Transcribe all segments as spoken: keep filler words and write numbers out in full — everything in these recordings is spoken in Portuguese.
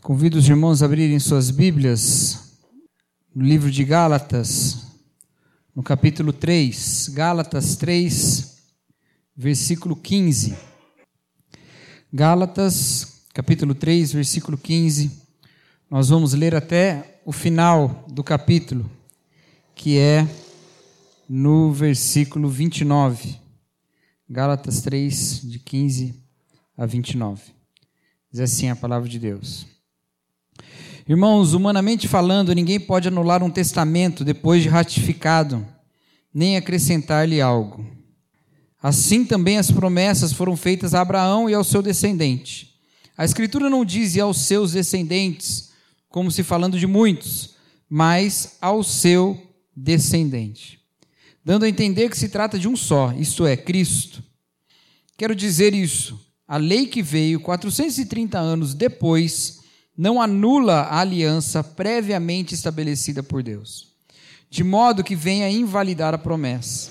Convido os irmãos a abrirem suas Bíblias no livro de Gálatas, no capítulo três, Gálatas três, versículo quinze. Gálatas, capítulo três, versículo quinze. Nós vamos ler até o final do capítulo, que é no versículo vinte e nove. Gálatas três, de quinze a vinte e nove. Diz assim a palavra de Deus. Irmãos, humanamente falando, ninguém pode anular um testamento depois de ratificado, nem acrescentar-lhe algo. Assim também as promessas foram feitas a Abraão e ao seu descendente. A Escritura não diz e aos seus descendentes, como se falando de muitos, mas ao seu descendente, dando a entender que se trata de um só, isto é, Cristo. Quero dizer isso, a lei que veio quatrocentos e trinta anos depois não anula a aliança previamente estabelecida por Deus, de modo que venha invalidar a promessa.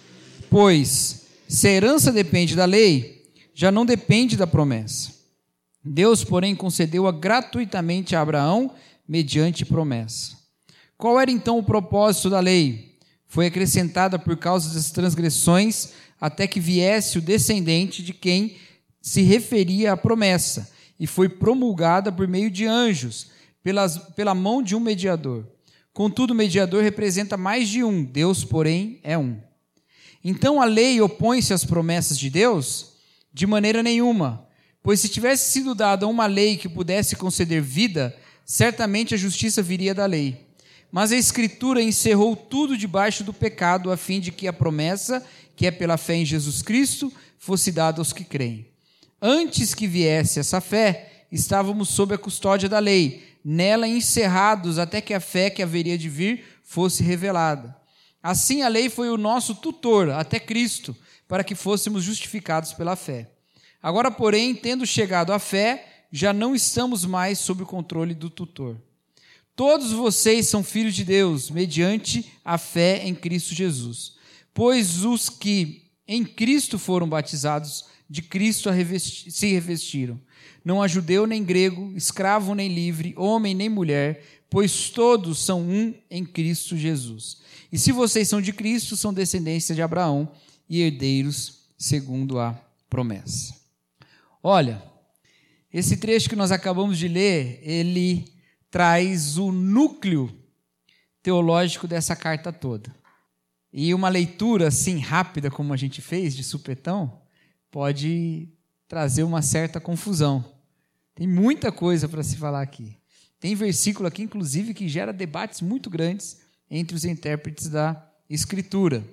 Pois, se a herança depende da lei, já não depende da promessa. Deus, porém, concedeu-a gratuitamente a Abraão, mediante promessa. Qual era então o propósito da lei? Foi acrescentada por causa das transgressões, até que viesse o descendente de quem se referia à promessa, e foi promulgada por meio de anjos, pelas, pela mão de um mediador. Contudo, o mediador representa mais de um, Deus, porém, é um. Então a lei opõe-se às promessas de Deus? De maneira nenhuma, pois se tivesse sido dada uma lei que pudesse conceder vida, certamente a justiça viria da lei. Mas a Escritura encerrou tudo debaixo do pecado, a fim de que a promessa, que é pela fé em Jesus Cristo, fosse dada aos que creem. Antes que viesse essa fé, estávamos sob a custódia da lei, nela encerrados até que a fé que haveria de vir fosse revelada. Assim a lei foi o nosso tutor até Cristo, para que fôssemos justificados pela fé. Agora, porém, tendo chegado à fé, já não estamos mais sob o controle do tutor. Todos vocês são filhos de Deus, mediante a fé em Cristo Jesus. Pois os que em Cristo foram batizados, de Cristo se revestiram. Não há judeu nem grego, escravo nem livre, homem nem mulher, pois todos são um em Cristo Jesus. E se vocês são de Cristo, são descendência de Abraão e herdeiros segundo a promessa. Olha, esse trecho que nós acabamos de ler, ele traz o núcleo teológico dessa carta toda. E uma leitura assim rápida, como a gente fez, de supetão, pode trazer uma certa confusão. Tem muita coisa para se falar aqui. Tem versículo aqui, inclusive, que gera debates muito grandes entre os intérpretes da Escritura.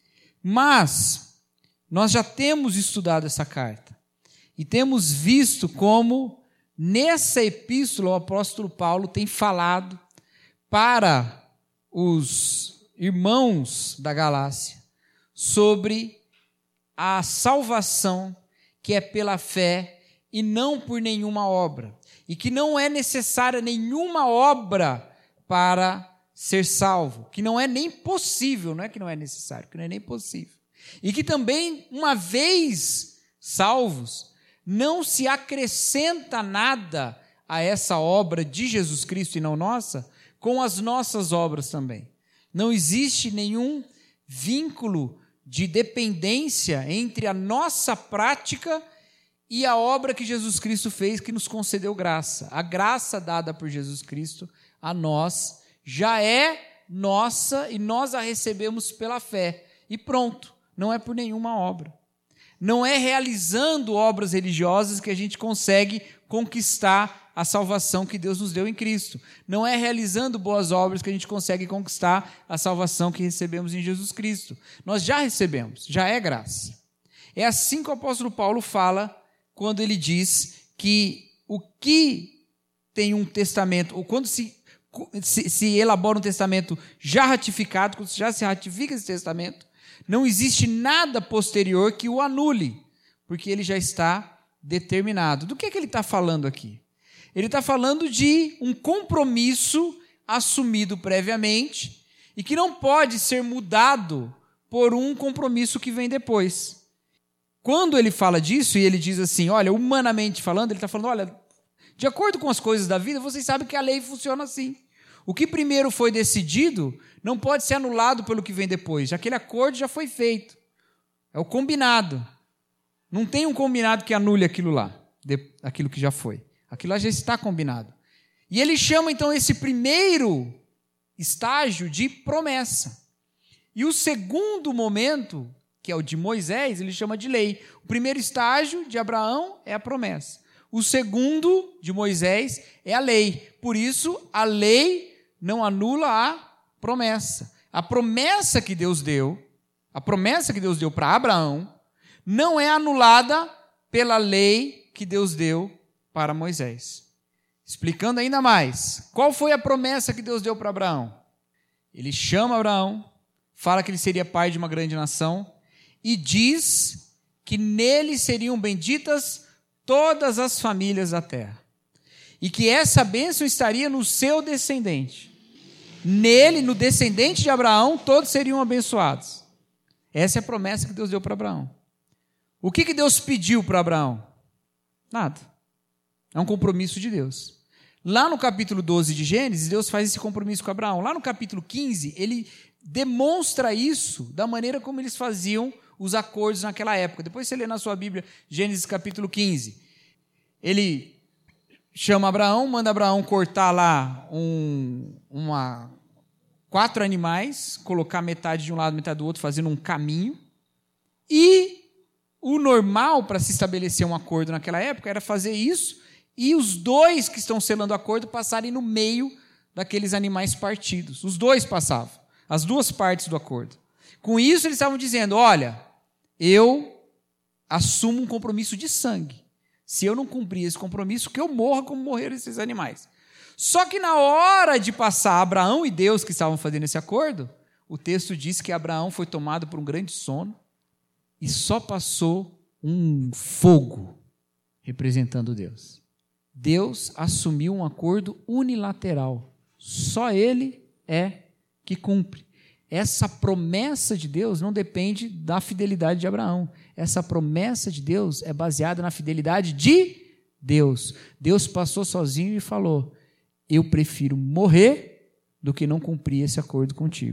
Mas nós já temos estudado essa carta e temos visto como nessa epístola o apóstolo Paulo tem falado para os irmãos da Galácia sobre a salvação que é pela fé e não por nenhuma obra, e que não é necessária nenhuma obra para ser salvo, que não é nem possível, não é que não é necessário, que não é nem possível, e que também, uma vez salvos, não se acrescenta nada a essa obra de Jesus Cristo e não nossa, com as nossas obras também. Não existe nenhum vínculo de dependência entre a nossa prática e a obra que Jesus Cristo fez, que nos concedeu graça. A graça dada por Jesus Cristo a nós já é nossa e nós a recebemos pela fé. E pronto, não é por nenhuma obra. Não é realizando obras religiosas que a gente consegue conquistar a salvação que Deus nos deu em Cristo. Não é realizando boas obras que a gente consegue conquistar a salvação que recebemos em Jesus Cristo. Nós já recebemos, já é graça. É assim que o apóstolo Paulo fala quando ele diz que o que tem um testamento, ou quando se, se, se elabora um testamento já ratificado, quando já se ratifica esse testamento, não existe nada posterior que o anule, porque ele já está determinado. Do que é que ele está falando aqui? Ele está falando de um compromisso assumido previamente e que não pode ser mudado por um compromisso que vem depois. Quando ele fala disso e ele diz assim, olha, humanamente falando, ele está falando, olha, De acordo com as coisas da vida, vocês sabem que a lei funciona assim. O que primeiro foi decidido não pode ser anulado pelo que vem depois. Aquele acordo já foi feito. É o combinado. Não tem um combinado que anule aquilo lá, aquilo que já foi. Aquilo lá já está combinado. E ele chama, então, esse primeiro estágio de promessa. E o segundo momento, que é o de Moisés, ele chama de lei. O primeiro estágio de Abraão é a promessa. O segundo, de Moisés, é a lei. Por isso, a lei não anula a promessa. A promessa que Deus deu, a promessa que Deus deu para Abraão, não é anulada pela lei que Deus deu para Moisés. Explicando ainda mais, qual foi a promessa que Deus deu para Abraão? Ele chama Abraão, fala que ele seria pai de uma grande nação e diz que nele seriam benditas todas as famílias da terra. E que essa bênção estaria no seu descendente. Nele, no descendente de Abraão, todos seriam abençoados. Essa é a promessa que Deus deu para Abraão. O que, que Deus pediu para Abraão? Nada. É um compromisso de Deus. Lá no capítulo doze de Gênesis, Deus faz esse compromisso com Abraão. Lá no capítulo quinze, ele demonstra isso da maneira como eles faziam os acordos naquela época. Depois você lê na sua Bíblia, Gênesis capítulo quinze. Ele chama Abraão, manda Abraão cortar lá um, uma, quatro animais, colocar metade de um lado, metade do outro, fazendo um caminho. E o normal para se estabelecer um acordo naquela época era fazer isso e os dois que estão selando o acordo passarem no meio daqueles animais partidos. Os dois passavam, as duas partes do acordo. Com isso, eles estavam dizendo, olha, eu assumo um compromisso de sangue. Se eu não cumprir esse compromisso, que eu morra como morreram esses animais. Só que na hora de passar Abraão e Deus que estavam fazendo esse acordo, o texto diz que Abraão foi tomado por um grande sono e só passou um fogo representando Deus. Deus assumiu um acordo unilateral. Só Ele é que cumpre. Essa promessa de Deus não depende da fidelidade de Abraão. Essa promessa de Deus é baseada na fidelidade de Deus. Deus passou sozinho e falou, eu prefiro morrer do que não cumprir esse acordo contigo.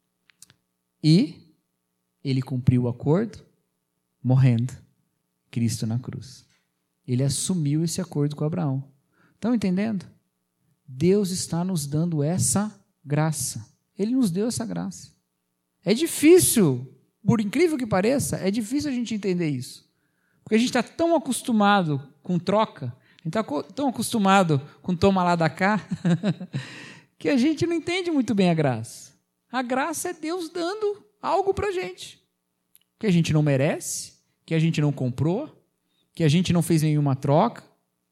E ele cumpriu o acordo morrendo, Cristo na cruz. Ele assumiu esse acordo com Abraão. Estão entendendo? Deus está nos dando essa graça. Ele nos deu essa graça. É difícil, por incrível que pareça, é difícil a gente entender isso. Porque a gente está tão acostumado com troca, a gente está tão acostumado com toma lá da cá, que a gente não entende muito bem a graça. A graça é Deus dando algo para a gente, que a gente não merece, que a gente não comprou, que a gente não fez nenhuma troca.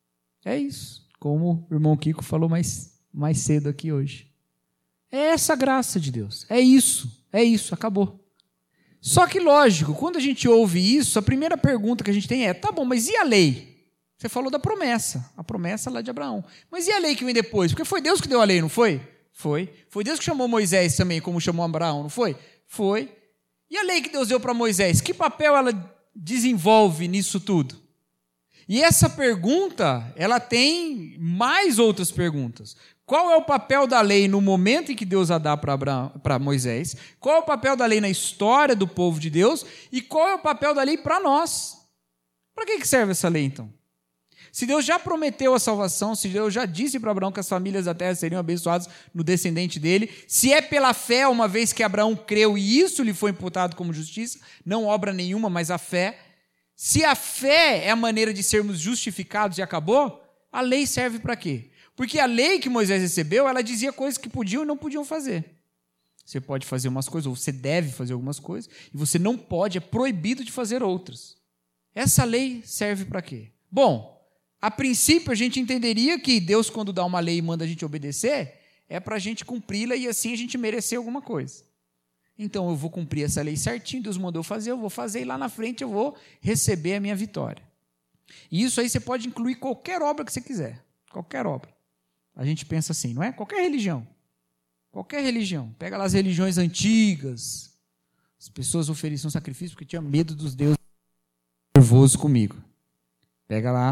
É isso, como o irmão Kiko falou mais, mais cedo aqui hoje. É essa graça de Deus, é isso, é isso, acabou. Só que, lógico, quando a gente ouve isso, a primeira pergunta que a gente tem é, tá bom, mas e a lei? Você falou da promessa, a promessa lá de Abraão. Mas e a lei que vem depois? Porque foi Deus que deu a lei, não foi? Foi. Foi Deus que chamou Moisés também, como chamou Abraão, não foi? Foi. E a lei que Deus deu para Moisés, que papel ela desenvolve nisso tudo? E essa pergunta, ela tem mais outras perguntas. Qual é o papel da lei no momento em que Deus a dá para Moisés? Qual é o papel da lei na história do povo de Deus? E qual é o papel da lei para nós? Para que serve essa lei, então? Se Deus já prometeu a salvação, se Deus já disse para Abraão que as famílias da terra seriam abençoadas no descendente dele, se é pela fé, uma vez que Abraão creu e isso lhe foi imputado como justiça, não obra nenhuma, mas a fé, se a fé é a maneira de sermos justificados e acabou, a lei serve para quê? Porque a lei que Moisés recebeu, ela dizia coisas que podiam e não podiam fazer. Você pode fazer umas coisas, ou você deve fazer algumas coisas, e você não pode, é proibido de fazer outras. Essa lei serve para quê? Bom, a princípio a gente entenderia que Deus, quando dá uma lei e manda a gente obedecer, é para a gente cumpri-la e assim a gente merecer alguma coisa. Então eu vou cumprir essa lei certinho, Deus mandou fazer, eu vou fazer e lá na frente eu vou receber a minha vitória. E isso aí você pode incluir qualquer obra que você quiser, qualquer obra. A gente pensa assim, não é? Qualquer religião. Qualquer religião. Pega lá as religiões antigas. As pessoas ofereciam sacrifício porque tinham medo dos deuses nervosos comigo. Pega lá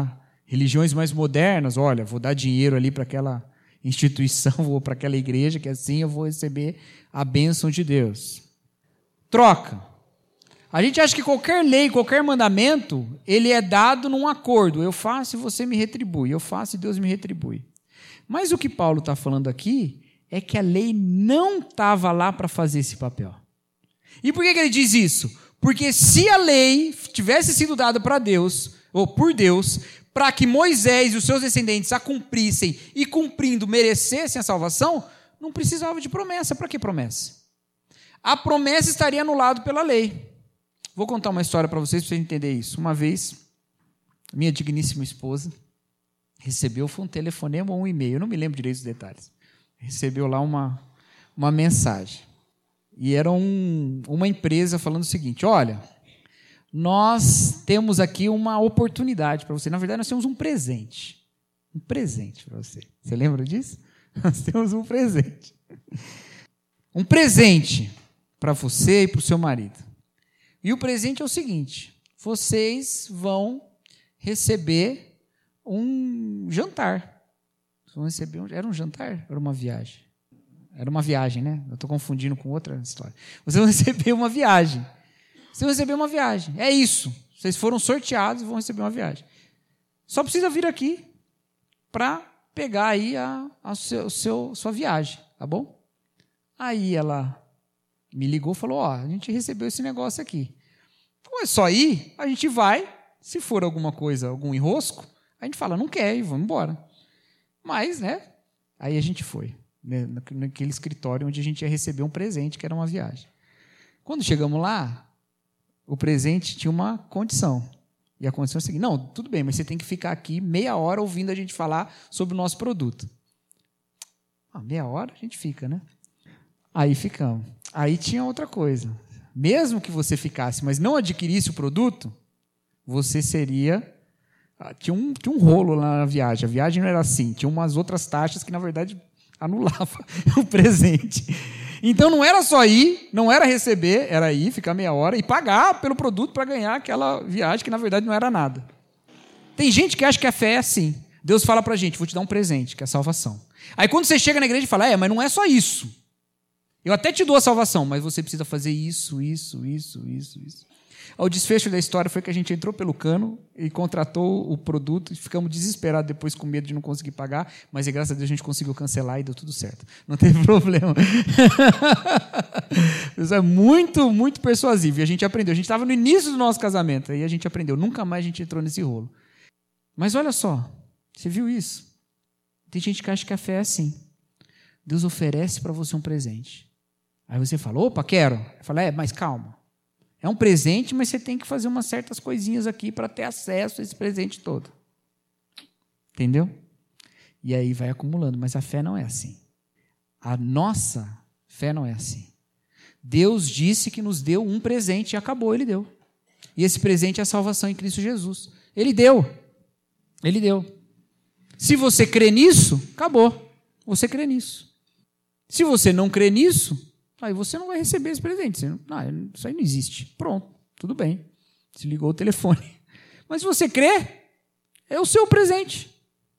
Religiões mais modernas, olha, vou dar dinheiro ali para aquela instituição ou para aquela igreja, que assim eu vou receber a bênção de Deus. Troca. A gente acha que qualquer lei, qualquer mandamento, ele é dado num acordo. Eu faço e você me retribui. Eu faço e Deus me retribui. Mas o que Paulo está falando aqui é que a lei não estava lá para fazer esse papel. E por que, que ele diz isso? Porque se a lei tivesse sido dada para Deus, ou por Deus, para que Moisés e os seus descendentes a cumprissem e cumprindo merecessem a salvação, não precisava de promessa. Para que promessa? A promessa estaria anulada pela lei. Vou contar uma história para vocês, para vocês entenderem isso. Uma vez, minha digníssima esposa recebeu, foi um telefonema ou um e-mail, eu não me lembro direito dos detalhes. Recebeu lá uma, uma mensagem. E era um, uma empresa falando o seguinte, olha, nós temos aqui uma oportunidade para você. Na verdade, nós temos um presente. Um presente para você. Você lembra disso? Nós temos um presente. Um presente para você e para o seu marido. E o presente é o seguinte, vocês vão receber um jantar. Vão receber um, era um jantar? Era uma viagem? Era uma viagem, né? Eu estou confundindo com outra história. Vocês vão receber uma viagem. Vocês vão receber uma viagem. É isso. Vocês foram sorteados e vão receber uma viagem. Só precisa vir aqui para pegar aí a, a seu, seu, sua viagem, tá bom? Aí ela me ligou e falou, ó, a gente recebeu esse negócio aqui. Então é só ir, a gente vai, se for alguma coisa, algum enrosco, a gente fala, não quer e vamos embora. Mas, né, aí a gente foi, né, naquele escritório onde a gente ia receber um presente, que era uma viagem. Quando chegamos lá, o presente tinha uma condição. E a condição é a seguinte, não, tudo bem, mas você tem que ficar aqui meia hora ouvindo a gente falar sobre o nosso produto. Ah, meia hora a gente fica, né? Aí ficamos. Aí tinha outra coisa. Mesmo que você ficasse, mas não adquirisse o produto, você seria... Tinha um, tinha um rolo lá na viagem. A viagem não era assim. Tinha umas outras taxas que, na verdade, anulavam o presente. Então, não era só ir, não era receber, era ir, ficar meia hora e pagar pelo produto para ganhar aquela viagem que, na verdade, não era nada. Tem gente que acha que a fé é assim. Deus fala para a gente, vou te dar um presente, que é a salvação. Aí, quando você chega na igreja e fala, é, mas não é só isso. Eu até te dou a salvação, mas você precisa fazer isso, isso, isso, isso, isso. O desfecho da história foi que a gente entrou pelo cano e contratou o produto e ficamos desesperados depois com medo de não conseguir pagar, mas graças a Deus a gente conseguiu cancelar e deu tudo certo. Não teve problema. Isso é muito, muito persuasivo. E a gente aprendeu. A gente estava no início do nosso casamento e a gente aprendeu. Nunca mais a gente entrou nesse rolo. Mas olha só, você viu isso? Tem gente que acha que a fé é assim. Deus oferece para você um presente. Aí você fala, opa, quero. Fala, é, mas calma. É um presente, mas você tem que fazer umas certas coisinhas aqui para ter acesso a esse presente todo. Entendeu? E aí vai acumulando. Mas a fé não é assim. A nossa fé não é assim. Deus disse que nos deu um presente e acabou, Ele deu. E esse presente é a salvação em Cristo Jesus. Ele deu. Ele deu. Se você crê nisso, acabou. Você crê nisso. Se você não crê nisso, aí você não vai receber esse presente. Você não, não, isso aí não existe. Pronto, tudo bem. Se ligou o telefone. Mas se você crê, é o seu presente.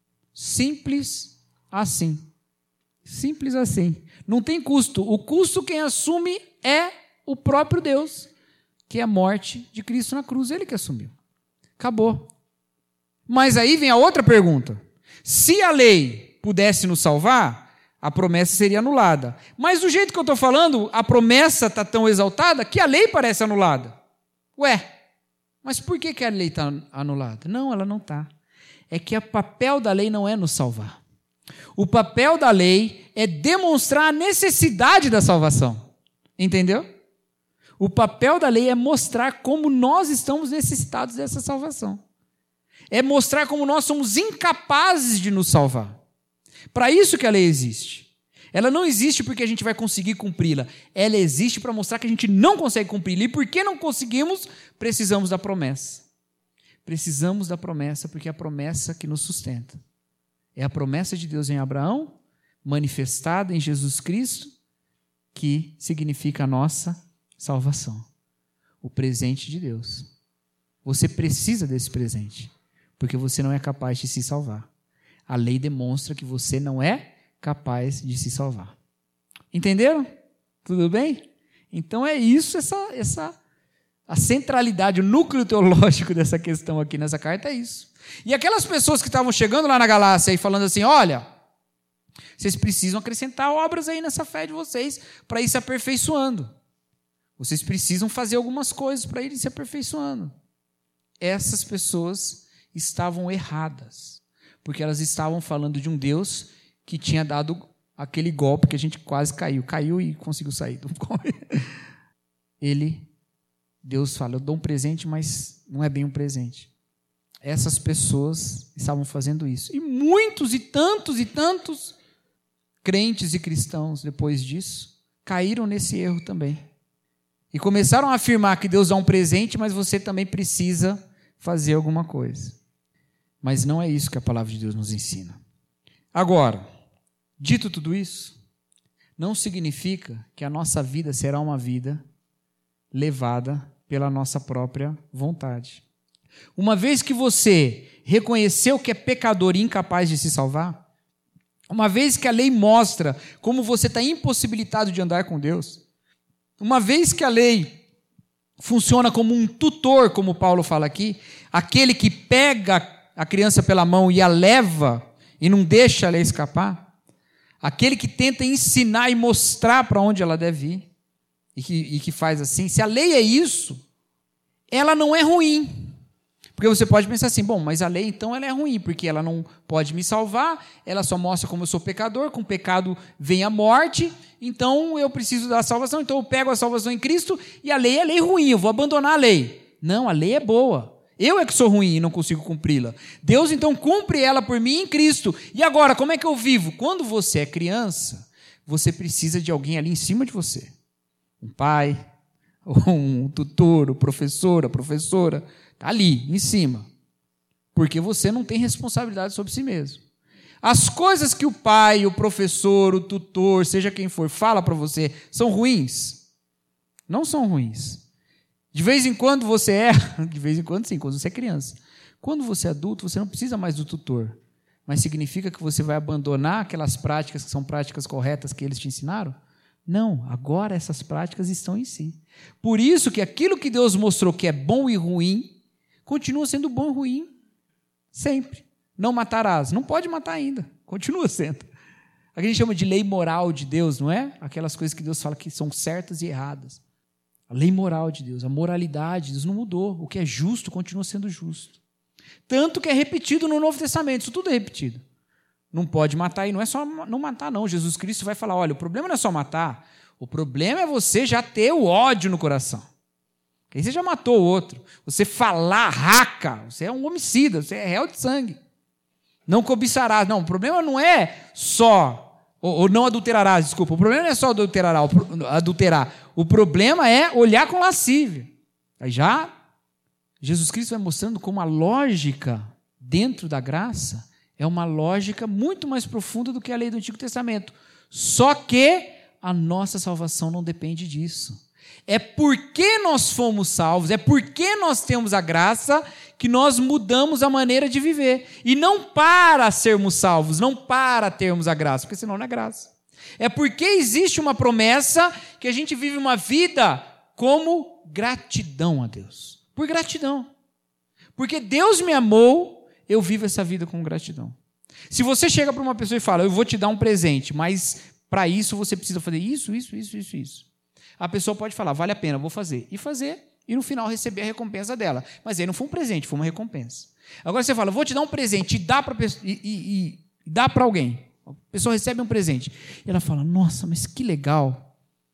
Simples assim. Simples assim. Não tem custo. O custo quem assume é o próprio Deus, que é a morte de Cristo na cruz. Ele que assumiu. Acabou. Mas aí vem a outra pergunta. Se a lei pudesse nos salvar, a promessa seria anulada. Mas do jeito que eu estou falando, a promessa está tão exaltada que a lei parece anulada. Ué, mas por que, que a lei está anulada? Não, ela não está. É que o papel da lei não é nos salvar. O papel da lei é demonstrar a necessidade da salvação. Entendeu? O papel da lei é mostrar como nós estamos necessitados dessa salvação. É mostrar como nós somos incapazes de nos salvar. Para isso que a lei existe. Ela não existe porque a gente vai conseguir cumpri-la. Ela existe para mostrar que a gente não consegue cumpri-la. E porque não conseguimos, precisamos da promessa. Precisamos da promessa porque é a promessa que nos sustenta. É a promessa de Deus em Abraão, manifestada em Jesus Cristo, que significa a nossa salvação. O presente de Deus. Você precisa desse presente. Porque você não é capaz de se salvar. A lei demonstra que você não é capaz de se salvar. Entenderam? Tudo bem? Então é isso, essa, essa, a centralidade, o núcleo teológico dessa questão aqui nessa carta é isso. E aquelas pessoas que estavam chegando lá na Galácia e falando assim, olha, vocês precisam acrescentar obras aí nessa fé de vocês para ir se aperfeiçoando. Vocês precisam fazer algumas coisas para irem se aperfeiçoando. Essas pessoas estavam erradas, porque elas estavam falando de um Deus que tinha dado aquele golpe que a gente quase caiu. Caiu e conseguiu sair. Ele, Deus fala, eu dou um presente, mas não é bem um presente. Essas pessoas estavam fazendo isso. E muitos e tantos e tantos crentes e cristãos, depois disso, caíram nesse erro também. E começaram a afirmar que Deus dá um presente, mas você também precisa fazer alguma coisa. Mas não é isso que a palavra de Deus nos ensina. Agora, dito tudo isso, não significa que a nossa vida será uma vida levada pela nossa própria vontade. Uma vez que você reconheceu que é pecador e incapaz de se salvar, uma vez que a lei mostra como você está impossibilitado de andar com Deus, uma vez que a lei funciona como um tutor, como Paulo fala aqui, aquele que pega a criança pela mão e a leva e não deixa a lei escapar, aquele que tenta ensinar e mostrar para onde ela deve ir, e que, e que faz assim, se a lei é isso, ela não é ruim. Porque você pode pensar assim, bom, mas a lei então ela é ruim, porque ela não pode me salvar, ela só mostra como eu sou pecador, com pecado vem a morte, então eu preciso da salvação, então eu pego a salvação em Cristo, e a lei é lei ruim, eu vou abandonar a lei. Não, a lei é boa. Eu é que sou ruim e não consigo cumpri-la. Deus então cumpre ela por mim em Cristo. E agora, como é que eu vivo? Quando você é criança, você precisa de alguém ali em cima de você. Um pai, um tutor, o professor, a professora, está ali, em cima. Porque você não tem responsabilidade sobre si mesmo. As coisas que o pai, o professor, o tutor, seja quem for, fala para você, são ruins? Não são ruins. De vez em quando você erra, de vez em quando sim, quando você é criança. Quando você é adulto, você não precisa mais do tutor. Mas significa que você vai abandonar aquelas práticas que são práticas corretas que eles te ensinaram? Não, agora essas práticas estão em si. Por isso que aquilo que Deus mostrou que é bom e ruim, continua sendo bom e ruim, sempre. Não matarás, não pode matar ainda, continua sendo. A gente chama de lei moral de Deus, não é? Aquelas coisas que Deus fala que são certas e erradas. A lei moral de Deus, a moralidade de Deus não mudou. O que é justo continua sendo justo. Tanto que é repetido no Novo Testamento, isso tudo é repetido. Não pode matar, e não é só não matar, não. Jesus Cristo vai falar, olha, o problema não é só matar, o problema é você já ter o ódio no coração. Aí você já matou o outro. Você falar raca, você é um homicida, você é réu de sangue. Não cobiçarás. Não, o problema não é só, ou, ou não adulterarás, desculpa. O problema não é só adulterar, adulterar. O problema é olhar com lascívia. Aí já, Jesus Cristo vai mostrando como a lógica dentro da graça é uma lógica muito mais profunda do que a lei do Antigo Testamento. Só que a nossa salvação não depende disso. É porque nós fomos salvos, é porque nós temos a graça que nós mudamos a maneira de viver. E não para sermos salvos, não para termos a graça, porque senão não é graça. É porque existe uma promessa que a gente vive uma vida como gratidão a Deus. Por gratidão. Porque Deus me amou, eu vivo essa vida com gratidão. Se você chega para uma pessoa e fala, eu vou te dar um presente, mas para isso você precisa fazer isso, isso, isso, isso, isso. A pessoa pode falar, vale a pena, vou fazer. E fazer, e no final receber a recompensa dela. Mas aí não foi um presente, foi uma recompensa. Agora você fala, vou te dar um presente e dá para e, e, e dá para alguém. A pessoa recebe um presente. E ela fala, nossa, mas que legal.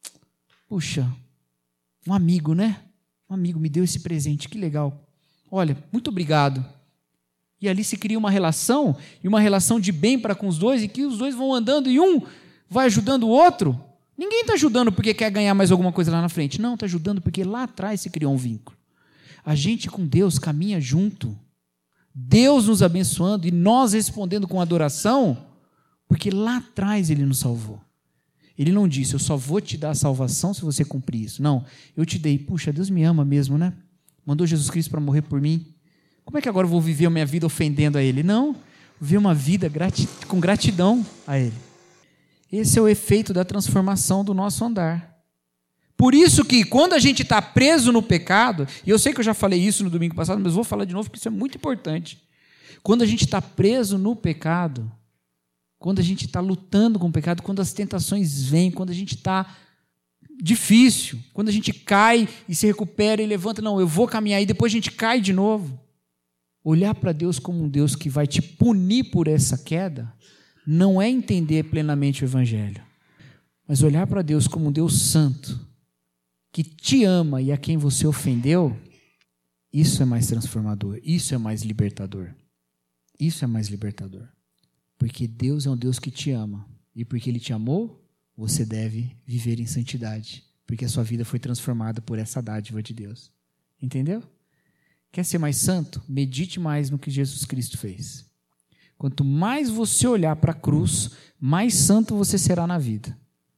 Puxa, um amigo, né? Um amigo me deu esse presente, que legal. Olha, muito obrigado. E ali se cria uma relação, e uma relação de bem para com os dois, e que os dois vão andando e um vai ajudando o outro. Ninguém está ajudando porque quer ganhar mais alguma coisa lá na frente. Não, está ajudando porque lá atrás se criou um vínculo. A gente com Deus caminha junto. Deus nos abençoando e nós respondendo com adoração, porque lá atrás Ele nos salvou. Ele não disse, eu só vou te dar a salvação se você cumprir isso. Não, eu te dei, puxa, Deus me ama mesmo, né? Mandou Jesus Cristo para morrer por mim. Como é que agora eu vou viver a minha vida ofendendo a Ele? Não, viver uma vida grati- com gratidão a Ele. Esse é o efeito da transformação do nosso andar. Por isso que quando a gente está preso no pecado, e eu sei que eu já falei isso no domingo passado, mas vou falar de novo porque isso é muito importante. Quando a gente está preso no pecado, quando a gente está lutando com o pecado, quando as tentações vêm, quando a gente está difícil, quando a gente cai e se recupera e levanta, não, eu vou caminhar, e depois a gente cai de novo. Olhar para Deus como um Deus que vai te punir por essa queda, não é entender plenamente o Evangelho, mas olhar para Deus como um Deus santo, que te ama e a quem você ofendeu, isso é mais transformador, isso é mais libertador. Isso é mais libertador. Porque Deus é um Deus que te ama. E porque Ele te amou, você deve viver em santidade. Porque a sua vida foi transformada por essa dádiva de Deus. Entendeu? Quer ser mais santo? Medite mais no que Jesus Cristo fez. Quanto mais você olhar para a cruz, mais santo você será na vida.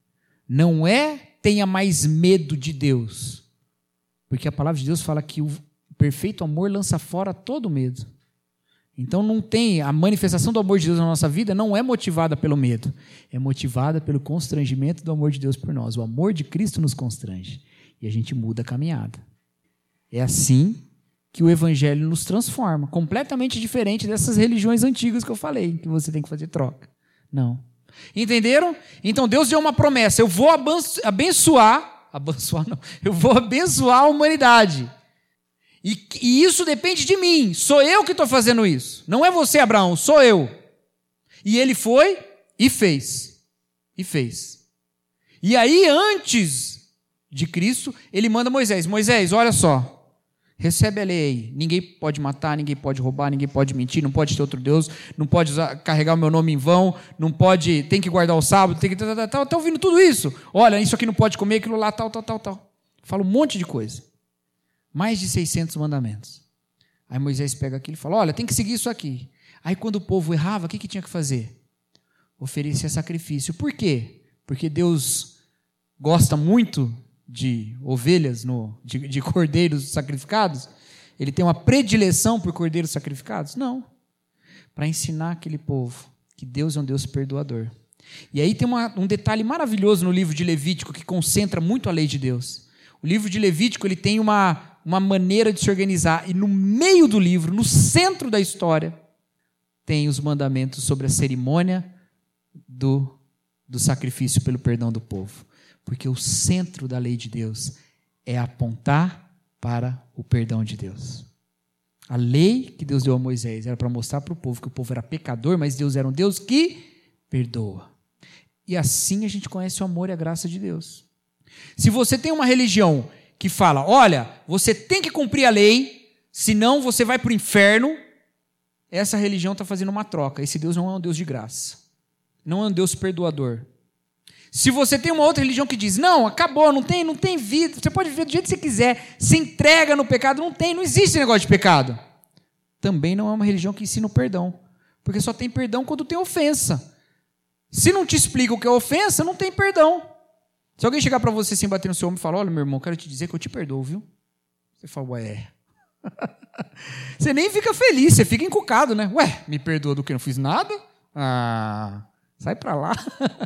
Não é tenha mais medo de Deus. Porque a palavra de Deus fala que o perfeito amor lança fora todo medo. Então não tem, a manifestação do amor de Deus na nossa vida não é motivada pelo medo, é motivada pelo constrangimento do amor de Deus por nós. O amor de Cristo nos constrange e a gente muda a caminhada. É assim que o Evangelho nos transforma, completamente diferente dessas religiões antigas que eu falei, que você tem que fazer troca. Não. Entenderam? Então Deus deu uma promessa, eu vou abençoar, abençoar não, eu vou abençoar a humanidade. E, e isso depende de mim, sou eu que estou fazendo isso. Não é você, Abraão, sou eu. E ele foi e fez. E fez. E aí, antes de Cristo, ele manda Moisés. Moisés, olha só, recebe a lei aí. Ninguém pode matar, ninguém pode roubar, ninguém pode mentir, não pode ter outro Deus, não pode usar, carregar o meu nome em vão, não pode, tem que guardar o sábado, tem que... Está ouvindo tudo isso? Olha, isso aqui não pode comer, aquilo lá, tal, tal, tal, tal. Fala um monte de coisa. Mais de seiscentos mandamentos. Aí Moisés pega aquilo e fala, olha, tem que seguir isso aqui. Aí quando o povo errava, o que, que tinha que fazer? Oferecer sacrifício. Por quê? Porque Deus gosta muito de ovelhas, no, de, de cordeiros sacrificados? Ele tem uma predileção por cordeiros sacrificados? Não. Para ensinar aquele povo que Deus é um Deus perdoador. E aí tem uma, um detalhe maravilhoso no livro de Levítico que concentra muito a lei de Deus. O livro de Levítico ele tem uma... uma maneira de se organizar, e no meio do livro, no centro da história, tem os mandamentos sobre a cerimônia do, do sacrifício pelo perdão do povo. Porque o centro da lei de Deus é apontar para o perdão de Deus. A lei que Deus deu a Moisés era para mostrar para o povo que o povo era pecador, mas Deus era um Deus que perdoa. E assim a gente conhece o amor e a graça de Deus. Se você tem uma religião que fala, olha, você tem que cumprir a lei, senão você vai para o inferno, essa religião está fazendo uma troca. Esse Deus não é um Deus de graça, não é um Deus perdoador. Se você tem uma outra religião que diz, não, acabou, não tem, não tem vida, você pode viver do jeito que você quiser, se entrega no pecado, não tem, não existe negócio de pecado. Também não é uma religião que ensina o perdão, porque só tem perdão quando tem ofensa. Se não te explica o que é ofensa, não tem perdão. Se alguém chegar para você assim, bater no seu ombro e falar, olha, meu irmão, quero te dizer que eu te perdoo, viu? Você fala, ué. Você nem fica feliz, você fica encucado, né? Ué, me perdoa do que eu não fiz nada? Ah, sai para lá.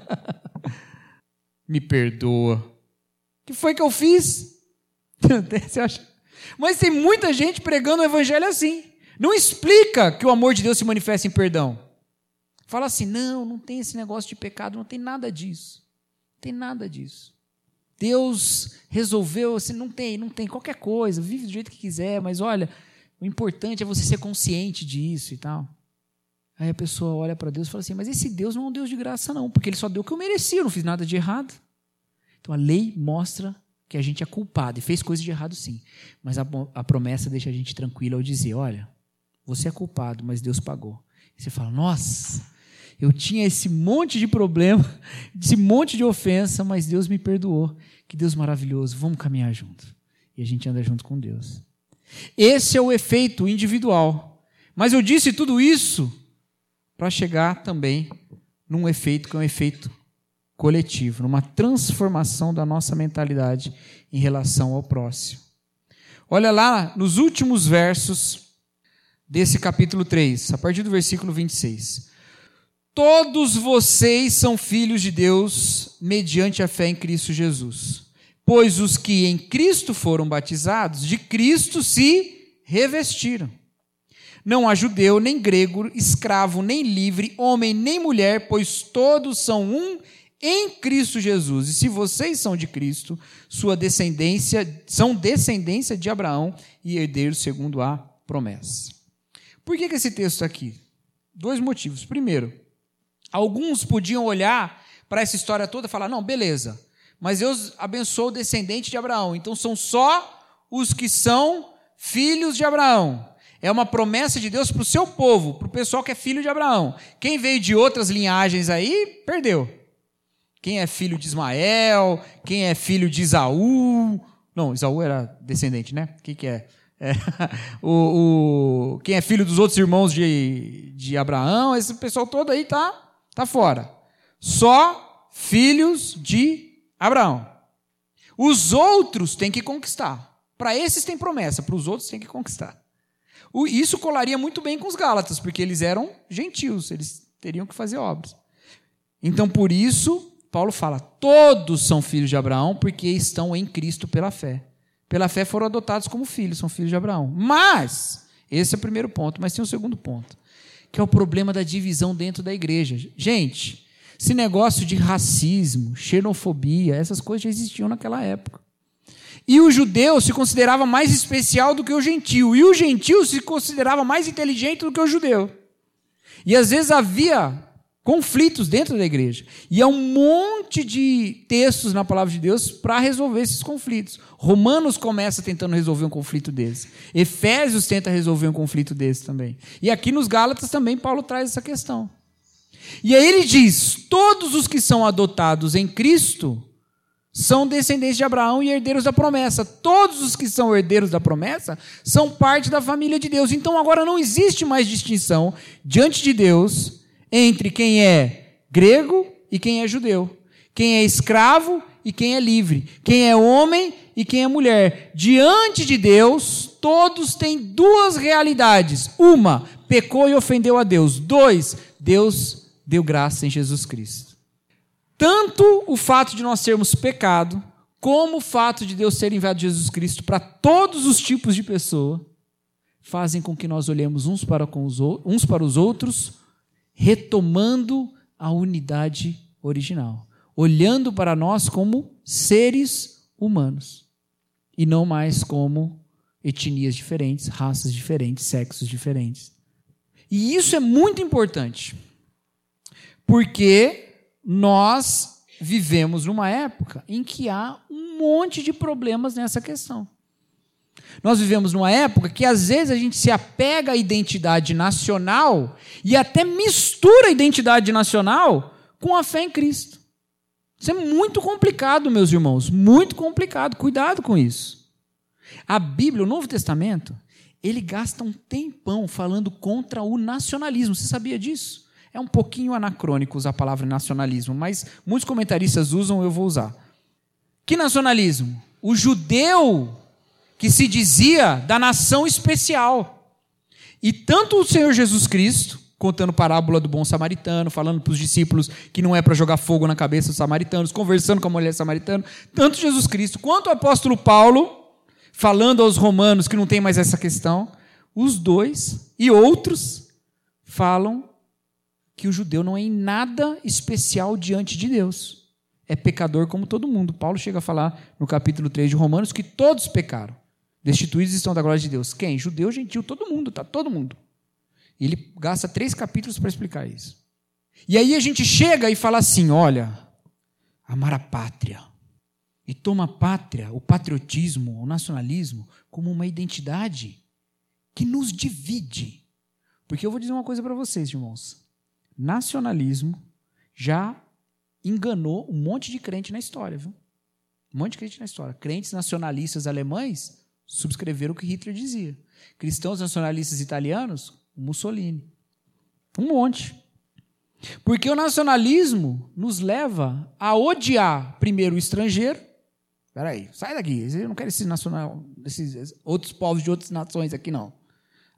Me perdoa. O que foi que eu fiz? Você acha? Mas tem muita gente pregando o evangelho assim. Não explica que o amor de Deus se manifesta em perdão. Fala assim, não, não tem esse negócio de pecado, não tem nada disso. Não tem nada disso. Deus resolveu, assim, não tem, não tem qualquer coisa, vive do jeito que quiser, mas olha, o importante é você ser consciente disso e tal. Aí a pessoa olha para Deus e fala assim, mas esse Deus não é um Deus de graça não, porque Ele só deu o que eu merecia, eu não fiz nada de errado. Então a lei mostra que a gente é culpado e fez coisa de errado sim, mas a, a promessa deixa a gente tranquilo ao dizer, olha, você é culpado, mas Deus pagou. E você fala, nossa, eu tinha esse monte de problema, esse monte de ofensa, mas Deus me perdoou. Que Deus maravilhoso, vamos caminhar junto. E a gente anda junto com Deus. Esse é o efeito individual. Mas eu disse tudo isso para chegar também num efeito que é um efeito coletivo, numa transformação da nossa mentalidade em relação ao próximo. Olha lá, nos últimos versos desse capítulo três, a partir do versículo vinte e seis. Todos vocês são filhos de Deus mediante a fé em Cristo Jesus. Pois os que em Cristo foram batizados, de Cristo se revestiram. Não há judeu, nem grego, escravo, nem livre, homem, nem mulher, pois todos são um em Cristo Jesus. E se vocês são de Cristo, sua descendência, são descendência de Abraão e herdeiros segundo a promessa. Por que, que esse texto está aqui? Dois motivos. Primeiro, alguns podiam olhar para essa história toda e falar, não, beleza, mas Deus abençoou o descendente de Abraão, então são só os que são filhos de Abraão. É uma promessa de Deus para o seu povo, para o pessoal que é filho de Abraão. Quem veio de outras linhagens aí, perdeu. Quem é filho de Ismael, quem é filho de Esaú... Não, Esaú era descendente, né? Quem que é? é o, o, quem é filho dos outros irmãos de, de Abraão, esse pessoal todo aí está tá fora. Só filhos de Abraão. Os outros têm que conquistar. Para esses tem promessa, para os outros tem que conquistar. Isso colaria muito bem com os Gálatas, porque eles eram gentios, eles teriam que fazer obras. Então, por isso, Paulo fala, todos são filhos de Abraão, porque estão em Cristo pela fé. Pela fé foram adotados como filhos, são filhos de Abraão. Mas, esse é o primeiro ponto, mas tem um segundo ponto, que é o problema da divisão dentro da igreja. Gente, esse negócio de racismo, xenofobia, essas coisas já existiam naquela época. E o judeu se considerava mais especial do que o gentio. E o gentio se considerava mais inteligente do que o judeu. E às vezes havia conflitos dentro da igreja. E há um monte de textos na palavra de Deus para resolver esses conflitos. Romanos começa tentando resolver um conflito desse. Efésios tenta resolver um conflito desse também. E aqui nos Gálatas também Paulo traz essa questão. E aí ele diz, todos os que são adotados em Cristo são descendentes de Abraão e herdeiros da promessa. Todos os que são herdeiros da promessa são parte da família de Deus. Então agora não existe mais distinção diante de Deus entre quem é grego e quem é judeu, quem é escravo e quem é livre, quem é homem e quem é mulher. Diante de Deus, todos têm duas realidades. Uma, pecou e ofendeu a Deus. Dois, Deus deu graça em Jesus Cristo. Tanto o fato de nós termos pecado, como o fato de Deus ter enviado Jesus Cristo para todos os tipos de pessoa, fazem com que nós olhemos uns para, com os, uns para os outros, retomando a unidade original, olhando para nós como seres humanos, e não mais como etnias diferentes, raças diferentes, sexos diferentes. E isso é muito importante, porque nós vivemos numa época em que há um monte de problemas nessa questão. Nós vivemos numa época que, às vezes, a gente se apega à identidade nacional e até mistura a identidade nacional com a fé em Cristo. Isso é muito complicado, meus irmãos, muito complicado. Cuidado com isso. A Bíblia, o Novo Testamento, ele gasta um tempão falando contra o nacionalismo. Você sabia disso? É um pouquinho anacrônico usar a palavra nacionalismo, mas muitos comentaristas usam, eu vou usar. Que nacionalismo? O judeu que se dizia da nação especial. E tanto o Senhor Jesus Cristo, contando parábola do bom samaritano, falando para os discípulos que não é para jogar fogo na cabeça dos samaritanos, conversando com a mulher samaritana, tanto Jesus Cristo quanto o apóstolo Paulo, falando aos romanos que não tem mais essa questão, os dois e outros falam que o judeu não é em nada especial diante de Deus. É pecador como todo mundo. Paulo chega a falar no capítulo três de Romanos que todos pecaram. Destituídos estão da glória de Deus. Quem? Judeu, gentil, todo mundo, tá? Todo mundo. E ele gasta três capítulos para explicar isso. E aí a gente chega e fala assim, olha, amar a pátria. E toma a pátria, o patriotismo, o nacionalismo, como uma identidade que nos divide. Porque eu vou dizer uma coisa para vocês, irmãos. Nacionalismo já enganou um monte de crente na história, viu? Um monte de crente na história. Crentes nacionalistas alemães subscreveram o que Hitler dizia. Cristãos nacionalistas italianos, Mussolini. Um monte. Porque o nacionalismo nos leva a odiar primeiro o estrangeiro. Espera aí, sai daqui. Eu não quero esses, nacional, esses outros povos de outras nações aqui, não.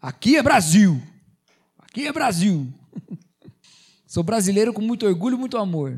Aqui é Brasil. Aqui é Brasil. Sou brasileiro com muito orgulho e muito amor.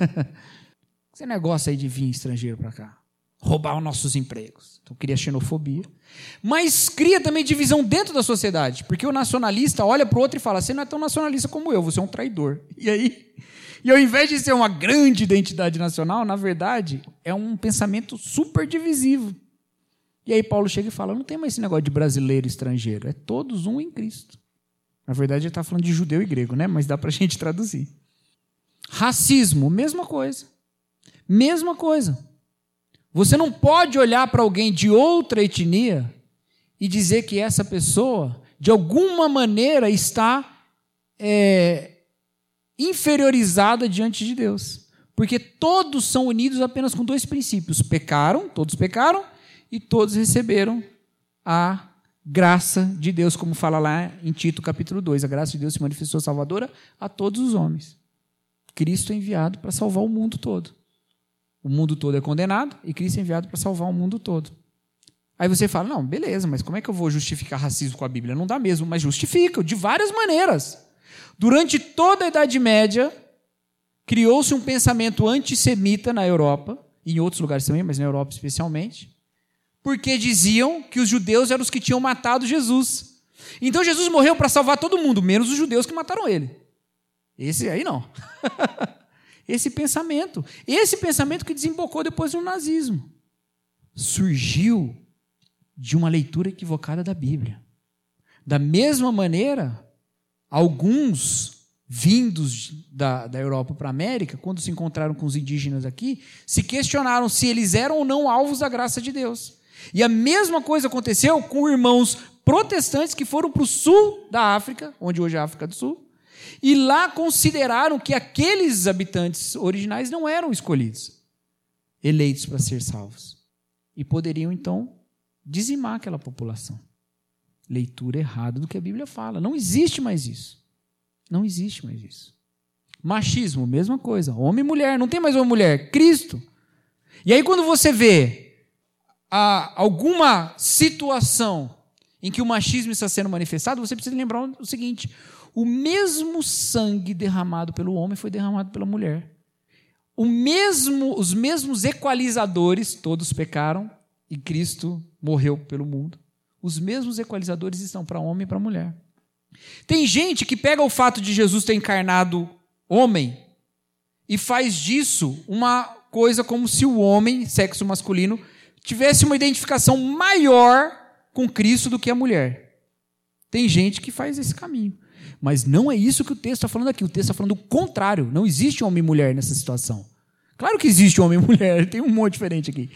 Esse negócio aí de vir estrangeiro para cá. Roubar os nossos empregos. Então cria xenofobia. Mas cria também divisão dentro da sociedade. Porque o nacionalista olha para o outro e fala, você não é tão nacionalista como eu, você é um traidor. E aí, e ao invés de ser uma grande identidade nacional, na verdade, é um pensamento super divisivo. E aí Paulo chega e fala, não tem mais esse negócio de brasileiro e estrangeiro, é todos um em Cristo. Na verdade, ele está falando de judeu e grego, né? Mas dá para a gente traduzir. Racismo, mesma coisa. Mesma coisa. Você não pode olhar para alguém de outra etnia e dizer que essa pessoa, de alguma maneira, está é, inferiorizada diante de Deus. Porque todos são unidos apenas com dois princípios. Pecaram, todos pecaram, e todos receberam a graça de Deus, como fala lá em Tito capítulo dois. A graça de Deus se manifestou salvadora a todos os homens. Cristo é enviado para salvar o mundo todo. O mundo todo é condenado e Cristo é enviado para salvar o mundo todo. Aí você fala, não, beleza, mas como é que eu vou justificar racismo com a Bíblia? Não dá mesmo, mas justifica, de várias maneiras. Durante toda a Idade Média, criou-se um pensamento antissemita na Europa, e em outros lugares também, mas na Europa especialmente, porque diziam que os judeus eram os que tinham matado Jesus. Então Jesus morreu para salvar todo mundo, menos os judeus que mataram ele. Esse aí não. Esse pensamento. Esse pensamento que desembocou depois no nazismo. Surgiu de uma leitura equivocada da Bíblia. Da mesma maneira, alguns vindos da, da Europa para a América, quando se encontraram com os indígenas aqui, se questionaram se eles eram ou não alvos da graça de Deus. E a mesma coisa aconteceu com irmãos protestantes que foram para o sul da África, onde hoje é a África do Sul, e lá consideraram que aqueles habitantes originais não eram escolhidos, eleitos para ser salvos. E poderiam, então, dizimar aquela população. Leitura errada do que a Bíblia fala. Não existe mais isso. Não existe mais isso. Machismo, mesma coisa. Homem e mulher. Não tem mais homem e mulher. Cristo. E aí, quando você vê a alguma situação em que o machismo está sendo manifestado, você precisa lembrar o seguinte: o mesmo sangue derramado pelo homem foi derramado pela mulher. O mesmo, os mesmos equalizadores, todos pecaram e Cristo morreu pelo mundo. Os mesmos equalizadores estão para homem e para mulher. Tem gente que pega o fato de Jesus ter encarnado homem e faz disso uma coisa como se o homem, sexo masculino, tivesse uma identificação maior com Cristo do que a mulher. Tem gente que faz esse caminho. Mas não é isso que o texto está falando aqui. O texto está falando o contrário. Não existe homem e mulher nessa situação. Claro que existe homem e mulher, tem um monte diferente aqui.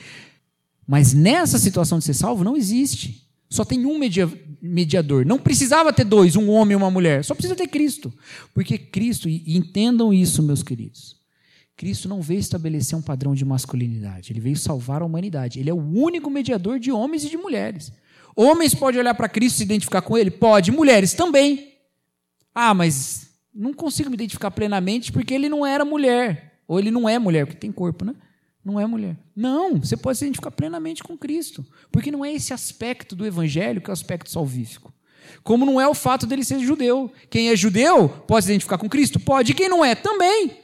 Mas nessa situação de ser salvo, não existe. Só tem um media- mediador. Não precisava ter dois, um homem e uma mulher. Só precisa ter Cristo. Porque Cristo, e entendam isso, meus queridos, Cristo não veio estabelecer um padrão de masculinidade. Ele veio salvar a humanidade. Ele é o único mediador de homens e de mulheres. Homens podem olhar para Cristo e se identificar com ele? Pode. Mulheres também. Ah, mas não consigo me identificar plenamente porque ele não era mulher. Ou ele não é mulher, porque tem corpo, né? Não é mulher. Não, você pode se identificar plenamente com Cristo. Porque não é esse aspecto do evangelho que é o aspecto salvífico. Como não é o fato dele ser judeu. Quem é judeu pode se identificar com Cristo? Pode. E quem não é? Também.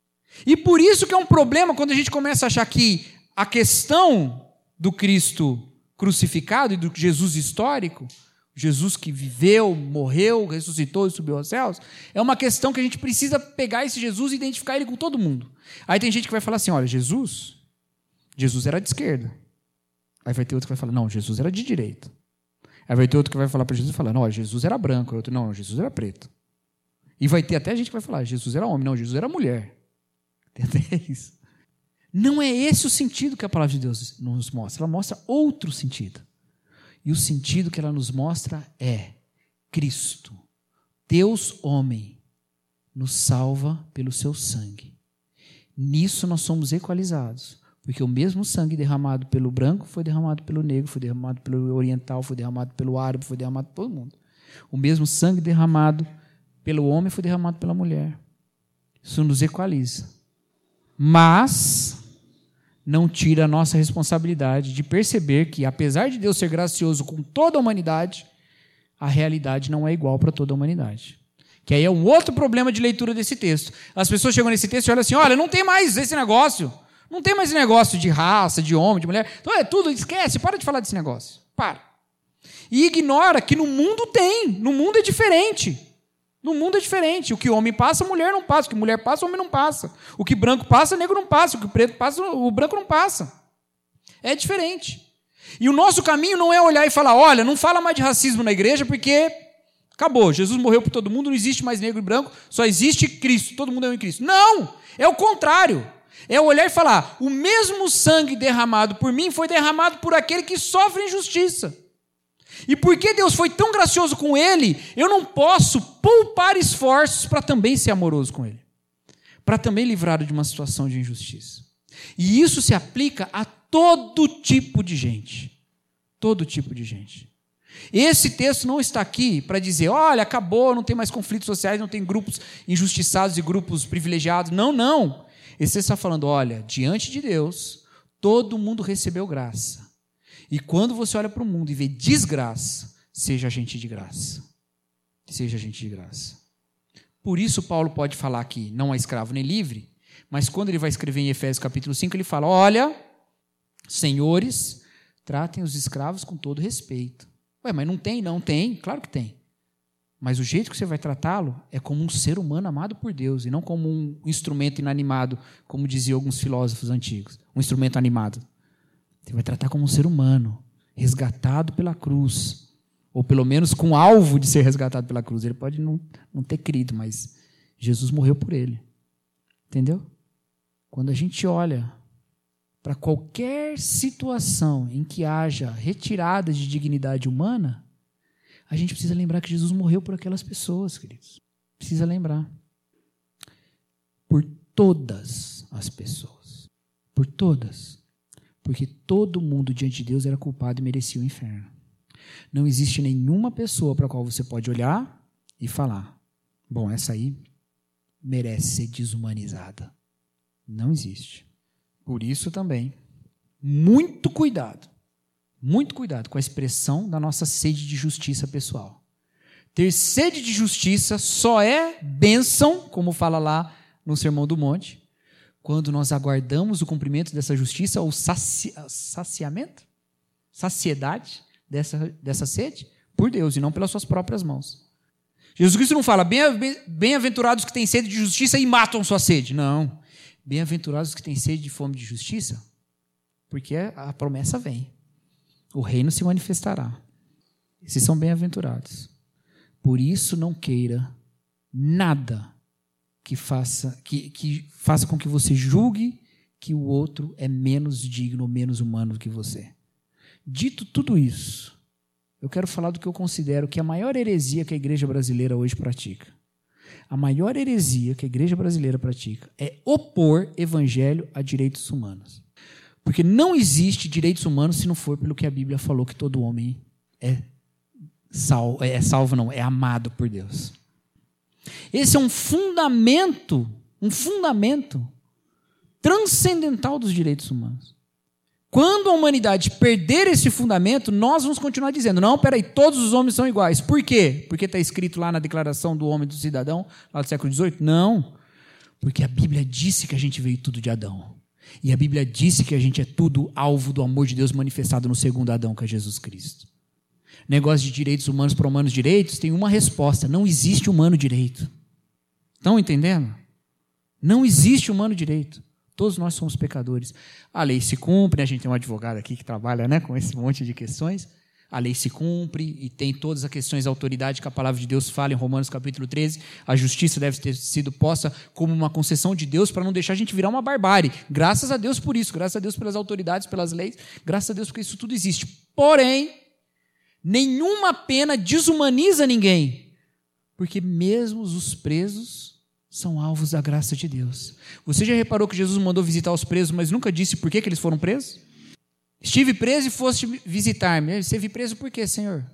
E por isso que é um problema quando a gente começa a achar que a questão do Cristo crucificado e do Jesus histórico, Jesus que viveu, morreu, ressuscitou e subiu aos céus, é uma questão que a gente precisa pegar esse Jesus e identificar ele com todo mundo. Aí tem gente que vai falar assim, olha, Jesus, Jesus era de esquerda. Aí vai ter outro que vai falar, não, Jesus era de direita. Aí vai ter outro que vai falar para Jesus e falar, não, Jesus era branco. Outro, não, Jesus era preto. E vai ter até gente que vai falar, Jesus era homem. Não, Jesus era mulher. Tem até isso. Não é esse o sentido que a palavra de Deus nos mostra. Ela mostra outro sentido. E o sentido que ela nos mostra é Cristo, Deus homem, nos salva pelo seu sangue. Nisso nós somos equalizados, porque o mesmo sangue derramado pelo branco foi derramado pelo negro, foi derramado pelo oriental, foi derramado pelo árabe, foi derramado por todo mundo. O mesmo sangue derramado pelo homem foi derramado pela mulher. Isso nos equaliza. Mas não tira a nossa responsabilidade de perceber que, apesar de Deus ser gracioso com toda a humanidade, a realidade não é igual para toda a humanidade. Que aí é um outro problema de leitura desse texto. As pessoas chegam nesse texto e olham assim, olha, não tem mais esse negócio. Não tem mais esse negócio de raça, de homem, de mulher. Então é tudo, esquece, para de falar desse negócio. Para. E ignora que no mundo tem. No mundo é diferente. No mundo é diferente. O que homem passa, mulher não passa. O que mulher passa, homem não passa. O que branco passa, negro não passa. O que preto passa, o branco não passa. É diferente. E o nosso caminho não é olhar e falar, olha, não fala mais de racismo na igreja porque acabou. Jesus morreu por todo mundo, não existe mais negro e branco, só existe Cristo. Todo mundo é um em Cristo. Não! É o contrário. É olhar e falar, o mesmo sangue derramado por mim foi derramado por aquele que sofre injustiça. E porque Deus foi tão gracioso com ele, eu não posso poupar esforços para também ser amoroso com ele. Para também livrá-lo de uma situação de injustiça. E isso se aplica a todo tipo de gente. Todo tipo de gente. Esse texto não está aqui para dizer, olha, acabou, não tem mais conflitos sociais, não tem grupos injustiçados e grupos privilegiados. Não, não. Esse texto está falando, olha, diante de Deus, todo mundo recebeu graça. E quando você olha para o mundo e vê desgraça, seja gente de graça. Seja gente de graça. Por isso Paulo pode falar que não há escravo nem livre, mas quando ele vai escrever em Efésios capítulo cinco, ele fala, olha, senhores, tratem os escravos com todo respeito. Ué, mas não tem? Não tem? Claro que tem. Mas o jeito que você vai tratá-lo é como um ser humano amado por Deus, e não como um instrumento inanimado, como diziam alguns filósofos antigos. Um instrumento animado. Você vai tratar como um ser humano, resgatado pela cruz. Ou pelo menos com alvo de ser resgatado pela cruz. Ele pode não, não ter crido, mas Jesus morreu por ele. Entendeu? Quando a gente olha para qualquer situação em que haja retirada de dignidade humana, a gente precisa lembrar que Jesus morreu por aquelas pessoas, queridos. Precisa lembrar. Por todas as pessoas. Por todas. Porque todo mundo diante de Deus era culpado e merecia o inferno. Não existe nenhuma pessoa para a qual você pode olhar e falar, bom, essa aí merece ser desumanizada. Não existe. Por isso também, muito cuidado, muito cuidado com a expressão da nossa sede de justiça pessoal. Ter sede de justiça só é bênção, como fala lá no Sermão do Monte, quando nós aguardamos o cumprimento dessa justiça, ou saci... saciamento, saciedade dessa, dessa sede, por Deus, e não pelas suas próprias mãos. Jesus Cristo não fala, bem-aventurados que têm sede de justiça e matam sua sede. Não. Bem-aventurados que têm sede de fome de justiça, porque a promessa vem. O reino se manifestará. Esses são bem-aventurados. Por isso não queira nada que faça, que, que faça com que você julgue que o outro é menos digno ou menos humano do que você. Dito tudo isso, eu quero falar do que eu considero que é a maior heresia que a igreja brasileira hoje pratica. A maior heresia que a igreja brasileira pratica é opor evangelho a direitos humanos. Porque não existe direitos humanos se não for pelo que a Bíblia falou que todo homem é salvo, é salvo não, é amado por Deus. Esse é um fundamento, um fundamento transcendental dos direitos humanos. Quando a humanidade perder esse fundamento, nós vamos continuar dizendo, não, peraí, todos os homens são iguais. Por quê? Porque está escrito lá na Declaração do Homem e do Cidadão, lá do século dezoito? Não, porque a Bíblia disse que a gente veio tudo de Adão. E a Bíblia disse que a gente é tudo alvo do amor de Deus manifestado no segundo Adão, que é Jesus Cristo. Negócio de direitos humanos para humanos direitos, tem uma resposta, não existe humano direito. Estão entendendo? Não existe humano direito. Todos nós somos pecadores. A lei se cumpre, a gente tem um advogado aqui que trabalha, né, com esse monte de questões. A lei se cumpre e tem todas as questões da autoridade que a palavra de Deus fala em Romanos capítulo treze. A justiça deve ter sido posta como uma concessão de Deus para não deixar a gente virar uma barbárie. Graças a Deus por isso, graças a Deus pelas autoridades, pelas leis, graças a Deus porque isso tudo existe. Porém, nenhuma pena desumaniza ninguém, porque mesmo os presos são alvos da graça de Deus. Você já reparou que Jesus mandou visitar os presos, mas nunca disse por que, que eles foram presos? Estive preso e foste visitar-me. Você viu preso por quê, Senhor?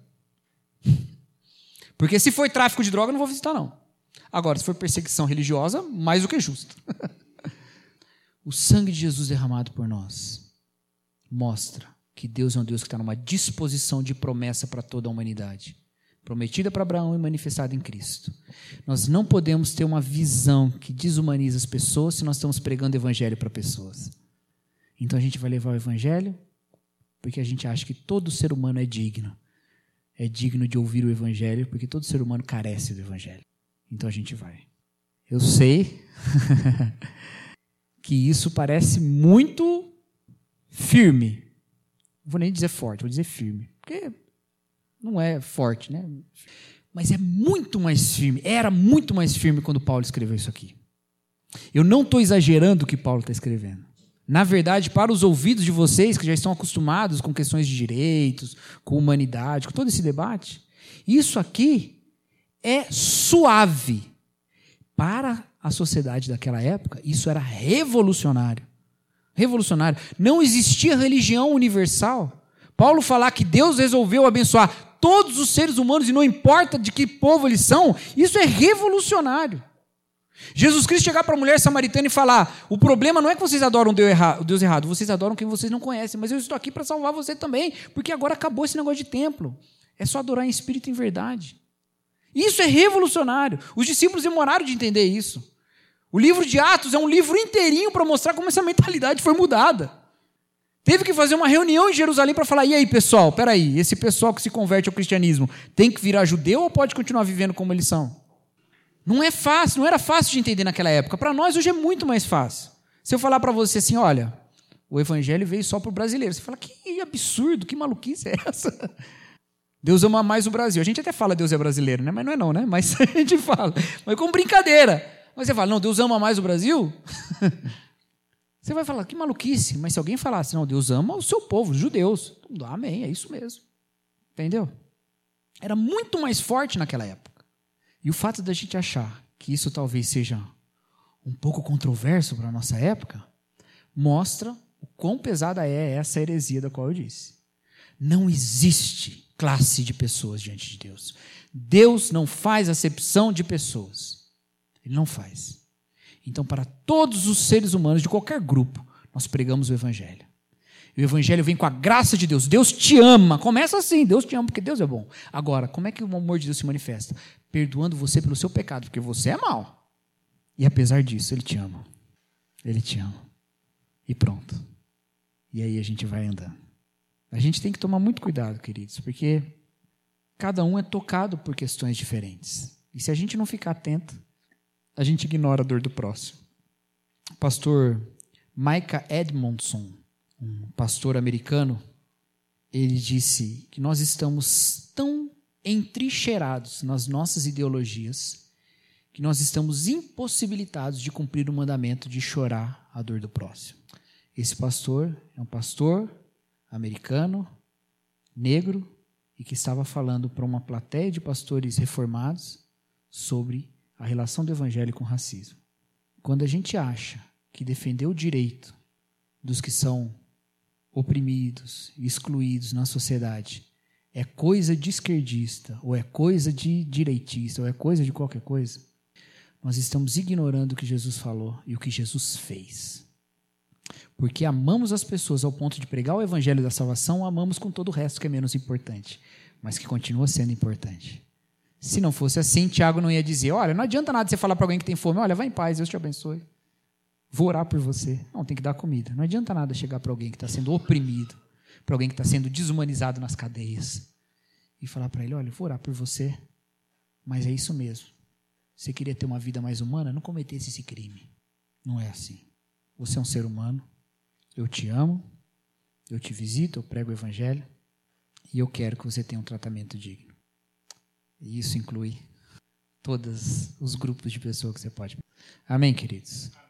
Porque se foi tráfico de droga, eu não vou visitar, não. Agora, se for perseguição religiosa, mais do que justo. O sangue de Jesus derramado por nós mostra que Deus é um Deus que está numa disposição de promessa para toda a humanidade. prometida para Abraão e manifestada em Cristo. Nós não podemos ter uma visão que desumaniza as pessoas se nós estamos pregando o evangelho para pessoas. Então a gente vai levar o evangelho porque a gente acha que todo ser humano é digno. É digno de ouvir o evangelho porque todo ser humano carece do evangelho. Então a gente vai. Eu sei que isso parece muito firme. Não vou nem dizer forte, vou dizer firme. Porque não é forte, né? Mas é muito mais firme. Era muito mais firme quando Paulo escreveu isso aqui. Eu não estou exagerando o que Paulo está escrevendo. Na verdade, para os ouvidos de vocês que já estão acostumados com questões de direitos, com humanidade, com todo esse debate, isso aqui é suave. Para a sociedade daquela época, isso era revolucionário. Revolucionário. Não existia religião universal. Paulo falar que Deus resolveu abençoar todos os seres humanos e não importa de que povo eles são, isso é revolucionário. Jesus Cristo chegar para a mulher samaritana e falar: o problema não é que vocês adoram o Deus errado, vocês adoram quem vocês não conhecem, mas eu estou aqui para salvar você também, porque agora acabou esse negócio de templo. É só adorar em espírito e em verdade. Isso é revolucionário. Os discípulos demoraram de entender isso. O livro de Atos é um livro inteirinho para mostrar como essa mentalidade foi mudada. Teve que fazer uma reunião em Jerusalém para falar: e aí, pessoal, peraí, esse pessoal que se converte ao cristianismo tem que virar judeu ou pode continuar vivendo como eles são? Não é fácil, não era fácil de entender naquela época. Para nós hoje é muito mais fácil. Se eu falar para você assim: olha, o evangelho veio só para o brasileiro, você fala: que absurdo, que maluquice é essa? Deus ama mais o Brasil. A gente até fala Deus é brasileiro, né? Mas não é não, né? Mas a gente fala. Mas com brincadeira. Mas você fala: não, Deus ama mais o Brasil? Você vai falar: que maluquice. Mas se alguém falasse: não, Deus ama o seu povo, os judeus. Então, amém, é isso mesmo. Entendeu? Era muito mais forte naquela época. E o fato da gente achar que isso talvez seja um pouco controverso para a nossa época, mostra o quão pesada é essa heresia da qual eu disse. Não existe classe de pessoas diante de Deus. Deus não faz acepção de pessoas. Ele não faz. Então, para todos os seres humanos de qualquer grupo, nós pregamos o evangelho. E o evangelho vem com a graça de Deus. Deus te ama. Começa assim: Deus te ama porque Deus é bom. Agora, como é que o amor de Deus se manifesta? Perdoando você pelo seu pecado, porque você é mau. E apesar disso, Ele te ama. Ele te ama. E pronto. E aí a gente vai andando. A gente tem que tomar muito cuidado, queridos, porque cada um é tocado por questões diferentes. E se a gente não ficar atento, a gente ignora a dor do próximo. O pastor Micah Edmondson, um pastor americano, ele disse que nós estamos tão entrincheirados nas nossas ideologias que nós estamos impossibilitados de cumprir o mandamento de chorar a dor do próximo. Esse pastor é um pastor americano, negro, e que estava falando para uma plateia de pastores reformados sobre a relação do evangelho com o racismo. Quando a gente acha que defender o direito dos que são oprimidos, excluídos na sociedade, é coisa de esquerdista, ou é coisa de direitista, ou é coisa de qualquer coisa, nós estamos ignorando o que Jesus falou e o que Jesus fez. Porque amamos as pessoas ao ponto de pregar o evangelho da salvação, amamos com todo o resto que é menos importante, mas que continua sendo importante. Se não fosse assim, Tiago não ia dizer: olha, não adianta nada você falar para alguém que tem fome: olha, vai em paz, Deus te abençoe, vou orar por você. Não, tem que dar comida. Não adianta nada chegar para alguém que está sendo oprimido, para alguém que está sendo desumanizado nas cadeias, e falar para ele: olha, vou orar por você, mas é isso mesmo. Você queria ter uma vida mais humana? Não cometesse esse crime. Não é assim. Você é um ser humano, eu te amo, eu te visito, eu prego o evangelho, e eu quero que você tenha um tratamento digno. E isso inclui todos os grupos de pessoas que você pode. Amém, queridos?